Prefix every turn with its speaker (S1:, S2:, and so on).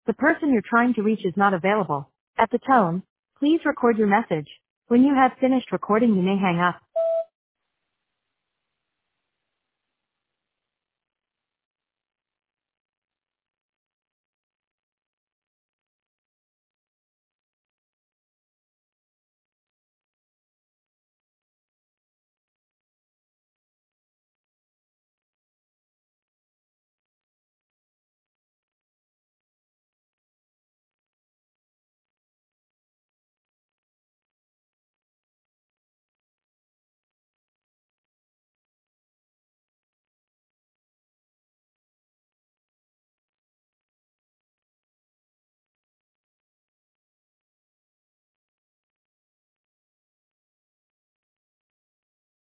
S1: The person you're trying to reach is not available. At the tone, please record your message. When you have finished recording, you may hang up.